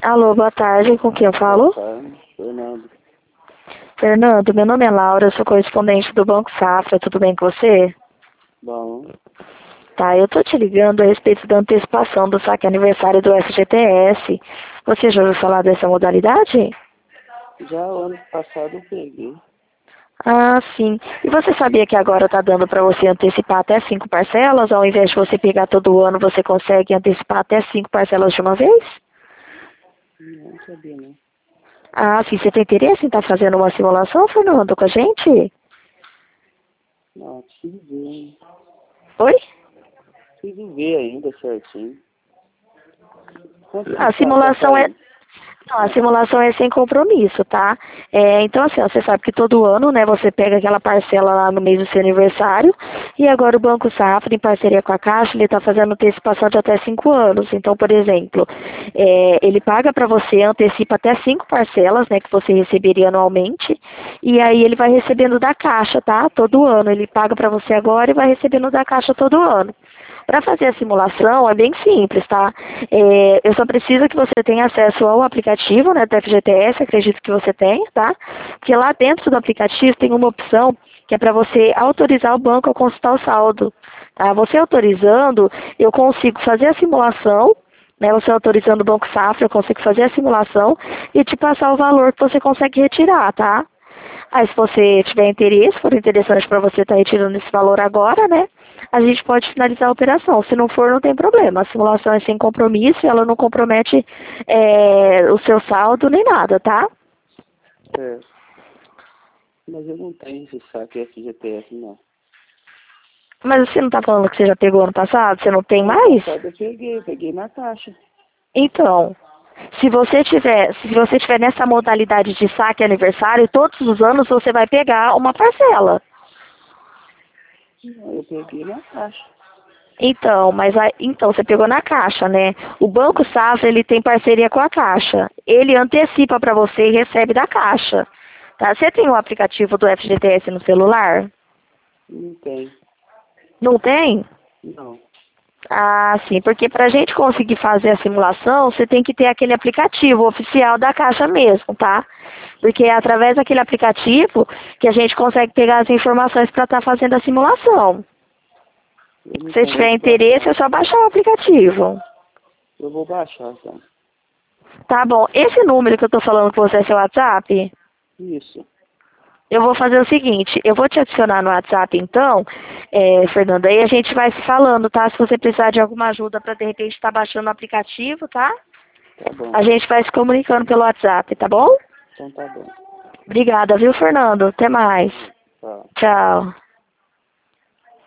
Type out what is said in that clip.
Alô, boa tarde, com quem eu Boa falo? tarde, Fernando. Fernando, meu nome é Laura, eu sou correspondente do Banco Safra, tudo bem com você? Bom, Tá, eu tô te ligando a respeito da antecipação do saque aniversário do FGTS. Você já ouviu falar dessa modalidade? já o ano passado eu peguei. Ah, sim. E você sabia que agora tá dando para você antecipar até 5 parcelas? Ao invés de você pegar todo ano, você consegue antecipar até 5 parcelas de uma vez? Não sabia, não. Ah, sim. Você tem interesse em estar fazendo uma simulação, Fernando, com a gente? Não, preciso ver, hein? Oi? Preciso ver ainda certinho. Quanto que A tá pra simulação é sair? Não, a simulação é sem compromisso, tá? Então, assim, ó, você sabe que todo ano, né, você pega aquela parcela lá no mês do seu aniversário e agora o Banco Safra, em parceria com a Caixa, ele está fazendo antecipação de até 5 anos. Então, por exemplo, ele paga para você, antecipa até 5 parcelas, né, que você receberia anualmente, e aí ele vai recebendo da Caixa, tá? Todo ano. Ele paga para você agora e vai recebendo da Caixa todo ano. Para fazer a simulação é bem simples, tá? Eu só preciso que você tenha acesso ao aplicativo, né, do FGTS, acredito que você tenha, tá? Porque lá dentro do aplicativo tem uma opção que é para você autorizar o banco a consultar o saldo, tá? Você autorizando, eu consigo fazer a simulação, né? Você autorizando o Banco Safra, eu consigo fazer a simulação e te passar o valor que você consegue retirar, tá? Aí, se você tiver interesse, for interessante para você estar retirando esse valor agora, né? A gente pode finalizar a operação. Se não for, não tem problema. A simulação é sem compromisso, ela não compromete o seu saldo nem nada, tá? É, mas eu não tenho esse saque FGTS, não. Mas você não tá falando que você já pegou ano passado? Você não tem Ano mais? passado eu peguei na Caixa. Então, se você tiver nessa modalidade de saque aniversário, todos os anos você vai pegar uma parcela. Não, eu peguei na Caixa. Então você pegou na Caixa, né? O Banco Safra, ele tem parceria com a Caixa. Ele antecipa para você e recebe da Caixa. Tá? Você tem o aplicativo do FGTS no celular? Não tem. Não tem? Não. Ah, sim, porque para a gente conseguir fazer a simulação, você tem que ter aquele aplicativo oficial da Caixa mesmo, tá? Porque é através daquele aplicativo que a gente consegue pegar as informações para estar fazendo a simulação. Eu não Se tenho, eu tiver vou interesse, baixar. é só baixar o aplicativo. Eu vou baixar, então. Tá bom. Esse número que eu tô falando com você é seu WhatsApp? Isso. Eu vou fazer o seguinte, eu vou te adicionar no WhatsApp então, Fernanda, aí a gente vai se falando, tá? Se você precisar de alguma ajuda para de repente estar baixando o aplicativo, tá? Tá bom. A gente vai se comunicando pelo WhatsApp, tá bom? Então tá bom. Obrigada, viu, Fernando? Até mais. Tá. Tchau.